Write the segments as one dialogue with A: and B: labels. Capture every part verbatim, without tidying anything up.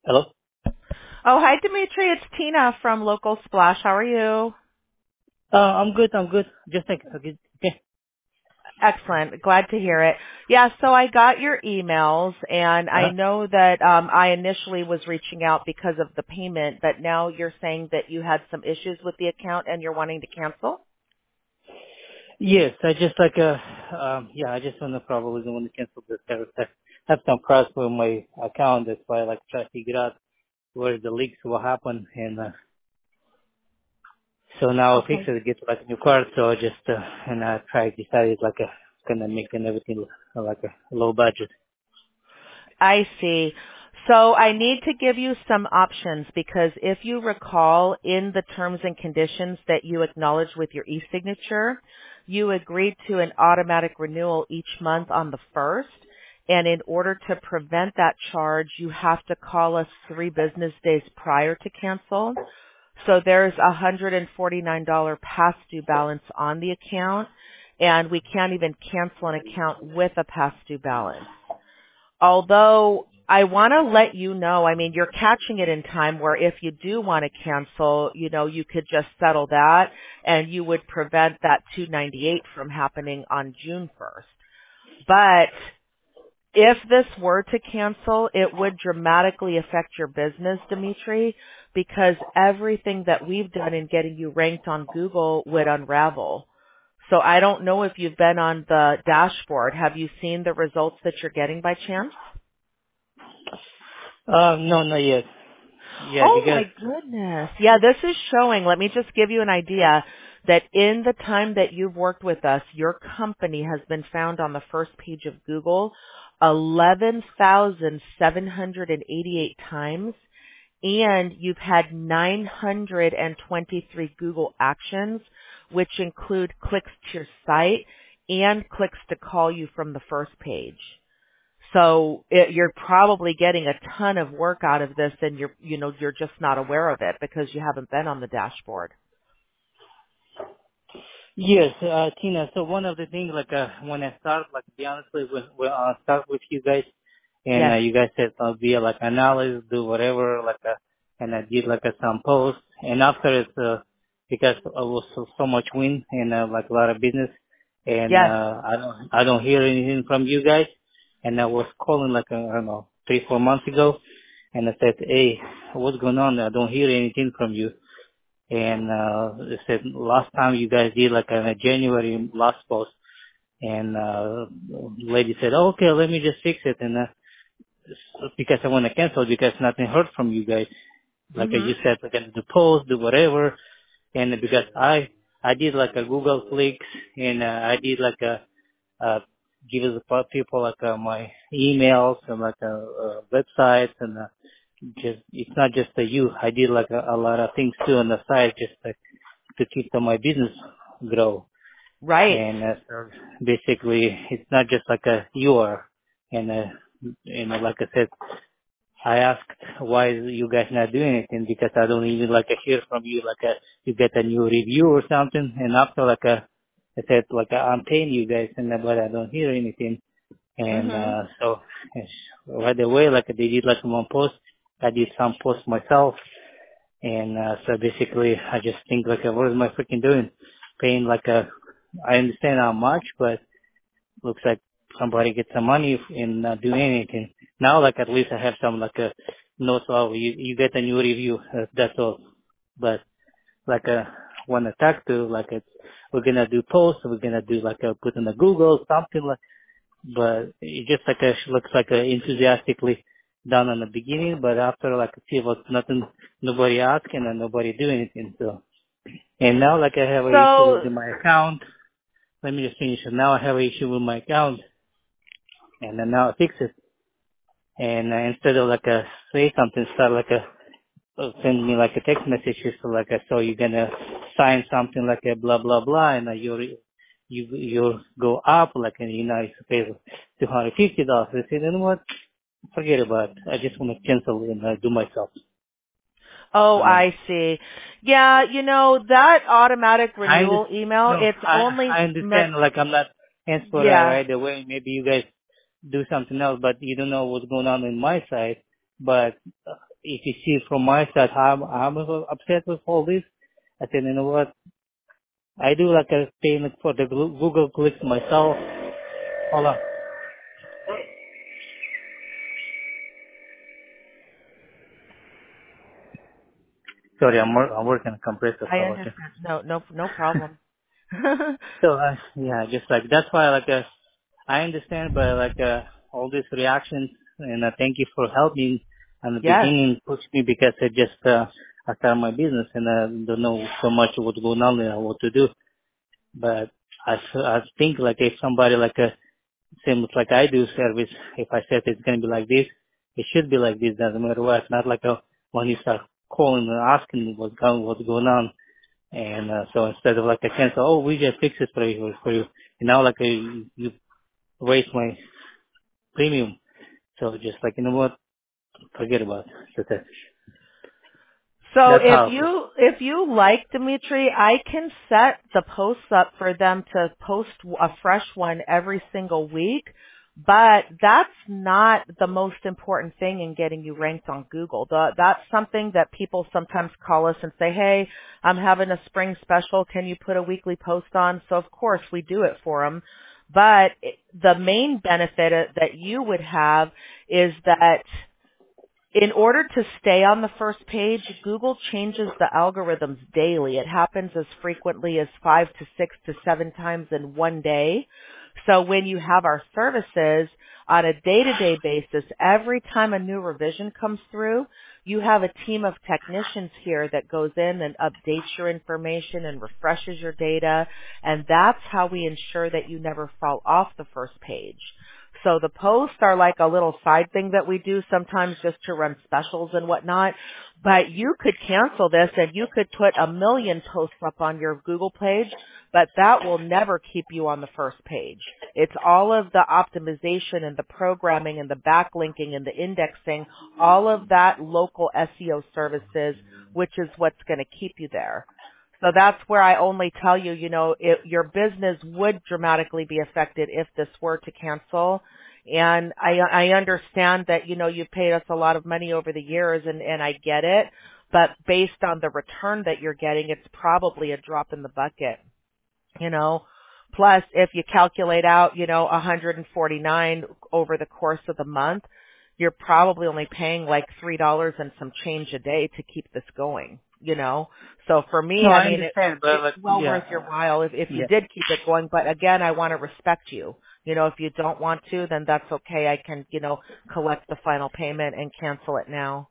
A: Hello?
B: Oh, hi, Dimitri. It's Tina from Local Splash. How are you?
A: Uh, I'm good, I'm good. Just think, okay. Okay.
B: Excellent. Glad to hear it. Yeah, so I got your emails, and I
A: Uh-huh.
B: know that um, I initially was reaching out because of the payment, but now you're saying that you had some issues with the account and you're wanting to cancel?
A: Yes, I just like, uh, um, yeah, I just want to probably want to cancel this service. I have some problems with my account. That's why I like try to figure out where the leaks will happen. And, uh, so now I fix
B: Okay.
A: it, get like a new card. So I just, uh, and I try to decide like a, kind of making everything uh, like a low budget.
B: I see. So I need to give you some options because if you recall in the terms and conditions that you acknowledged with your e-signature, you agreed to an automatic renewal each month on the first. And in order to prevent that charge, you have to call us three business days prior to cancel. So there's a one hundred forty-nine dollars past due balance on the account, and we can't even cancel an account with a past due balance. Although I want to let you know, I mean, you're catching it in time where if you do want to cancel, you know, you could just settle that and you would prevent that two ninety-eight from happening on June first. But if this were to cancel, it would dramatically affect your business, Dimitri, because everything that we've done in getting you ranked on Google would unravel. So I don't know if you've been on the dashboard. Have you seen the results that you're getting by chance?
A: Uh, no, not yet. Yeah,
B: Oh
A: because,
B: my goodness. Yeah, this is showing, let me just give you an idea, that in the time that you've worked with us, your company has been found on the first page of Google eleven thousand seven hundred eighty-eight times, and you've had nine hundred twenty-three Google actions, which include clicks to your site and clicks to call you from the first page. So it, you're probably getting a ton of work out of this, and you're, you know, you're just not aware of it because you haven't been on the dashboard.
A: yes, uh, Tina, so one of the things, like, uh, when I start, like, to be honest with, when, when I start with you guys, and uh,
B: Yes.
A: you guys said I'll be like analysis, do whatever, like uh and I did like uh, some posts, and after it, uh, because I was so, so much wind and uh, like a lot of business, and
B: Yes.
A: uh, I don't I don't hear anything from you guys, and I was calling like uh, I don't know three four months ago, and I said, hey, what's going on? I don't hear anything from you, and uh, they said last time you guys did like in uh, January last post, and uh, lady said, oh, okay, let me just fix it, and uh, because I want to cancel because nothing heard from you guys. Like I
B: Mhm.
A: just said, I can do post, do whatever, and because I I did like a Google clicks and uh, I did like a uh give the po- people like uh, my emails and like a, uh websites and uh, just it's not just uh, you. I did like a, a lot of things too on the side just to, to keep uh, my business grow.
B: Right.
A: And uh, so basically, it's not just like a you are, and uh, and uh, like I said, I asked why you guys not doing anything because I don't even like to hear from you like a you get a new review or something and after like a I said like I'm paying you guys and but I don't hear anything and
B: Mhm.
A: uh so yes, right away like they did like one post I did some posts myself and uh so basically I just think like what am I freaking doing paying like a I understand how much but looks like somebody gets some money and not doing anything. Now, like at least I have some like a notes. Oh, you you get a new review. Uh, that's all. But like uh when I talk to like it's we're gonna do posts. We're gonna do like a put in the Google something like. But it just like a looks like a enthusiastically done in the beginning. But after like see what's nothing, nobody asking and nobody doing anything. So and now like I have an issue with
B: So,
A: my account. Let me just finish. it. Now I have an issue with my account and then now I fix it. And uh, instead of like a say something, start like a uh, send me like a text message, so like a, so you're gonna sign something like a blah blah blah, and uh, you you you go up like and you know it's pay two hundred fifty dollars. I said, you know what? Forget about it. I just want to cancel and uh, do myself.
B: oh,
A: You know.
B: I see. Yeah, you know, that automatic
A: I under-
B: renewal email,
A: no,
B: it's
A: I
B: only
A: I
B: meant,
A: understand. Like I'm not answer for that
B: yeah.
A: right away. Maybe you guys do something else, but you don't know what's going on in my side. But if you see from my side how I'm, I'm upset with all this, I said, you know what? I do like a payment for the Glu- Google clicks myself. Hold on. Sorry, I'm, wor- I'm working on compressor.
B: I
A: So, okay.
B: understand. No, no, no problem.
A: So uh, yeah, just like that's why like uh, I understand, but like uh, all these reactions, and uh, thank you for helping in the
B: Yes.
A: beginning, pushed me because I just uh, I started my business and I don't know so much what's going on and what to do. But I s- I think like if somebody like a same like I do service, if I said it's gonna be like this, it should be like this. Doesn't matter what. Not like a, when you start calling and asking me what's going what's going on. And uh, so instead of like a cancel, oh, we just fix it for you, for you. And now like uh, you you raise my premium. So just like, you know what, forget about it. So that's,
B: So
A: that's
B: if
A: how.
B: you if you like Dimitri, I can set the posts up for them to post a fresh one every single week. But that's not the most important thing in getting you ranked on Google. The, that's something that people sometimes call us and say, hey, I'm having a spring special. Can you put a weekly post on? So of course we do it for them. But it- the main benefit that you would have is that in order to stay on the first page, Google changes the algorithms daily. It happens as frequently as five to six to seven times in one day. So when you have our services on a day-to-day basis, every time a new revision comes through, you have a team of technicians here that goes in and updates your information and refreshes your data. And that's how we ensure that you never fall off the first page. So the posts are like a little side thing that we do sometimes just to run specials and whatnot. But you could cancel this and you could put a million posts up on your Google page, but that will never keep you on the first page. It's all of the optimization and the programming and the backlinking and the indexing, all of that local S E O services, which is what's going to keep you there. So that's where I only tell you, you know, it, your business would dramatically be affected if this were to cancel. And I, I understand that, you know, you've paid us a lot of money over the years and, and I get it. But based on the return that you're getting, it's probably a drop in the bucket, you know. Plus, if you calculate out, you know, one hundred forty-nine over the course of the month, you're probably only paying like three dollars and some change a day to keep this going, you know. So for me,
A: No,
B: I
A: I
B: mean, it,
A: understand, but
B: it's
A: like,
B: well
A: yeah,
B: worth your while if, if you
A: yeah.
B: did keep it going. But again, I want to respect you. You know, if you don't want to, then that's okay. I can, you know, collect the final payment and cancel it now.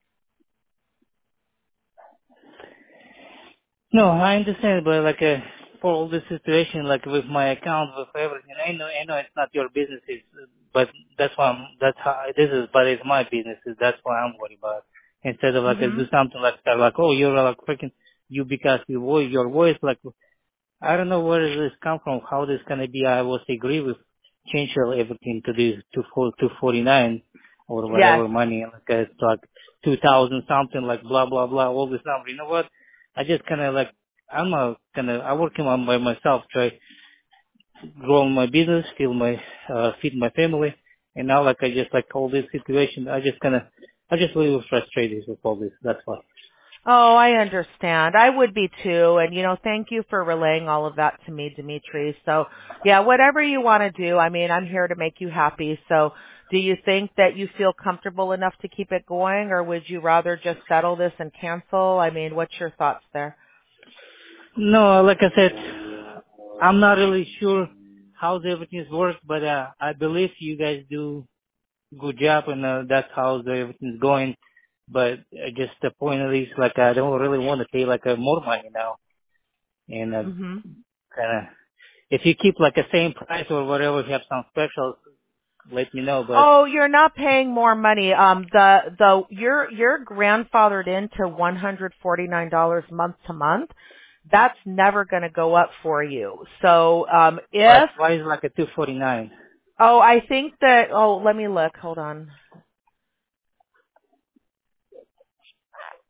A: No, I understand, but like uh, for all this situation, like with my account, with everything, I know, I know it's not your business, it's, but that's why I'm, that's how this is, but it's my business. That's why I'm worried about. Instead of like uh,
B: Mhm.
A: do something like start like, oh, you're like freaking you because your voice, your voice, like I don't know where does this come from, how this gonna be. I was agree with change all everything to this to four to forty nine or
B: Yes.
A: whatever money, like uh, it's like two thousand something, like blah blah blah, all this number. You know what? I just kind of like I'm a kind of I working on by myself, try grow my business, feed my uh, feed my family, and now like I just like all this situation, I just kind of I just a little frustrated with all this. That's why.
B: Oh, I understand. I would be too. And, you know, thank you for relaying all of that to me, Dimitri. So, yeah, whatever you want to do, I mean, I'm here to make you happy. So, do you think that you feel comfortable enough to keep it going, or would you rather just settle this and cancel? I mean, what's your thoughts there?
A: No, like I said, I'm not really sure how everything works, but uh, I believe you guys do good job, and uh, that's how the everything's going. But uh, just the point of this, like I don't really want to pay like uh, more money now, and uh,
B: Mhm.
A: kind of if you keep like the same price or whatever, you have some specials, let me know. But
B: Oh, you're not paying more money. Um, the the you're you're grandfathered into one hundred forty nine dollars month to month. That's never going to go up for you. So, um,
A: why
B: if
A: why is it like a two forty nine?
B: oh, I think that oh, let me look. Hold on.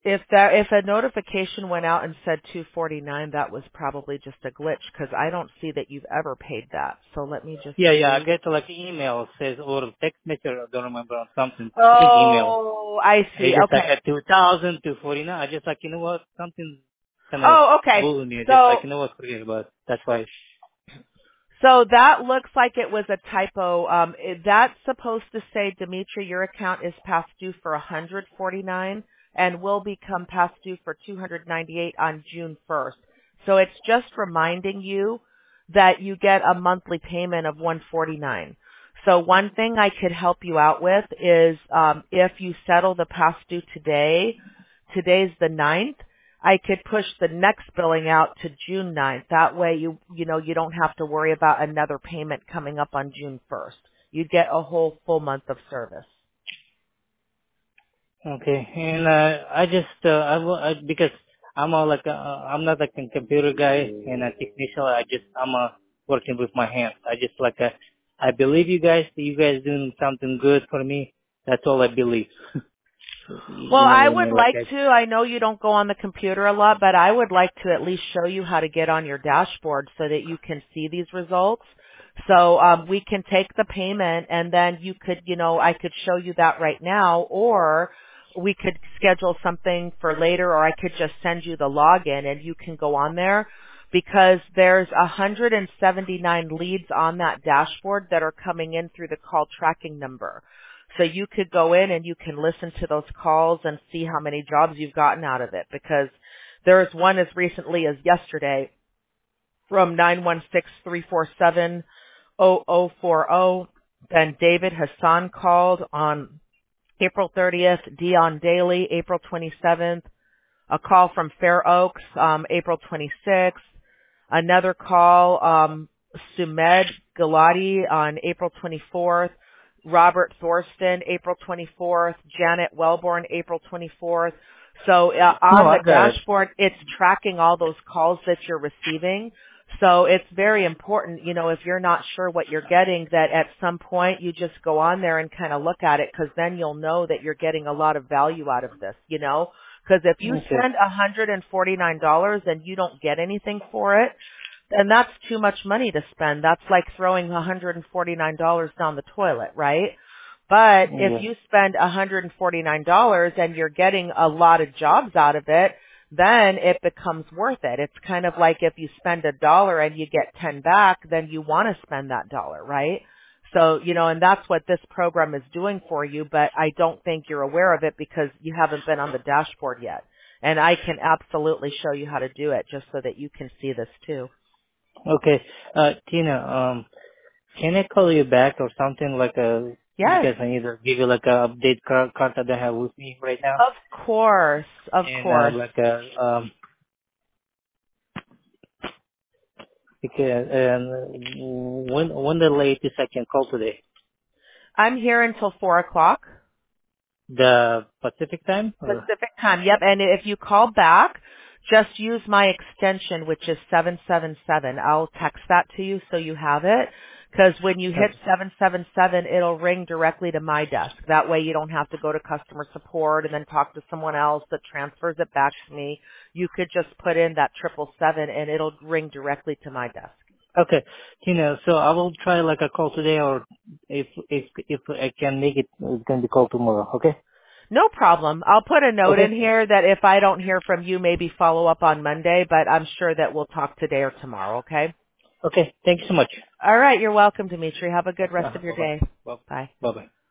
B: If that if a notification went out and said two forty-nine, that was probably just a glitch because I don't see that you've ever paid that. So let me just
A: Yeah,
B: see.
A: yeah, I get like email says or text message. I don't remember on something. I think email.
B: Oh, I see.
A: It's just like
B: Okay.
A: at two thousand, two forty-nine. I just like, you know what, something kind of
B: Oh, okay.
A: bullying me. I just like,
B: So
A: you know what, forget about it. That's why.
B: So that looks like it was a typo. Um, it, that's supposed to say, Dimitri, your account is past due for one hundred forty-nine and will become past due for two hundred ninety-eight on June first. So it's just reminding you that you get a monthly payment of one forty-nine. So one thing I could help you out with is um, if you settle the past due today, today's the ninth, I could push the next billing out to June ninth. That way you, you know, you don't have to worry about another payment coming up on June first. You'd get a whole full month of service.
A: Okay, and uh, I just uh, I, will- I because I'm a, like a, I'm not like a computer guy and a technician. I just I'm uh, working with my hands. I just like a, I believe you guys. You guys doing something good for me. That's all I believe.
B: Well,
A: You know
B: I
A: what I
B: would
A: mean? Like
B: like
A: I,
B: to, I know you don't go on the computer a lot, but I would like to at least show you how to get on your dashboard so that you can see these results. So um, we can take the payment and then you could, you know, I could show you that right now, or we could schedule something for later, or I could just send you the login and you can go on there because there's one hundred seventy-nine leads on that dashboard that are coming in through the call tracking number. So you could go in and you can listen to those calls and see how many jobs you've gotten out of it, because there's one as recently as yesterday from nine one six, three four seven, zero zero four zero. Then David Hassan called on April thirtieth, Dion Daly, April twenty-seventh, a call from Fair Oaks, um, April twenty-sixth, another call, um, Sumed Galati on April twenty-fourth, Robert Thorsten, April twenty-fourth, Janet Wellborn, April twenty-fourth. So uh,
A: no,
B: on
A: I
B: the
A: got it.
B: dashboard, it's tracking all those calls that you're receiving. So it's very important, you know, if you're not sure what you're getting, that at some point you just go on there and kind of look at it, because then you'll know that you're getting a lot of value out of this, you know. Because if you
A: Okay.
B: spend one hundred forty-nine dollars and you don't get anything for it, then that's too much money to spend. That's like throwing one hundred forty-nine dollars down the toilet, right? But if
A: Yeah.
B: you spend one hundred forty-nine dollars and you're getting a lot of jobs out of it, then it becomes worth it. It's kind of like if you spend a dollar and you get ten back, then you want to spend that dollar, right? So, you know, and that's what this program is doing for you, but I don't think you're aware of it because you haven't been on the dashboard yet. And I can absolutely show you how to do it just so that you can see this too.
A: Okay. Uh, Tina, um, can I call you back or something like a,
B: Yes,
A: because I need to give you like a update card, card that I have with me right now.
B: of course, of
A: And, uh,
B: course.
A: like a, um, because, um, when, when the latest I can call today?
B: I'm here until four o'clock
A: The Pacific time or?
B: Pacific time. Yep, and if you call back, just use my extension, which is seven seven seven. I'll text that to you so you have it. Because when you hit
A: Okay.
B: seven seven seven, it'll ring directly to my desk. That way you don't have to go to customer support and then talk to someone else that transfers it back to me. You could just put in that triple seven and it'll ring directly to my desk.
A: Okay. Tina, so I will try like a call today or if, if, if I can make it, it's going to be called tomorrow. Okay?
B: No problem. I'll put a note in
A: Okay?
B: here that if I don't hear from you, maybe follow up on Monday, but I'm sure that we'll talk today or tomorrow, okay?
A: Okay. Thank you so much.
B: All right. You're welcome, Dimitri. Have a good rest
A: Uh,
B: of your
A: bye-bye.
B: day.
A: Bye-
B: Bye.
A: Bye-bye.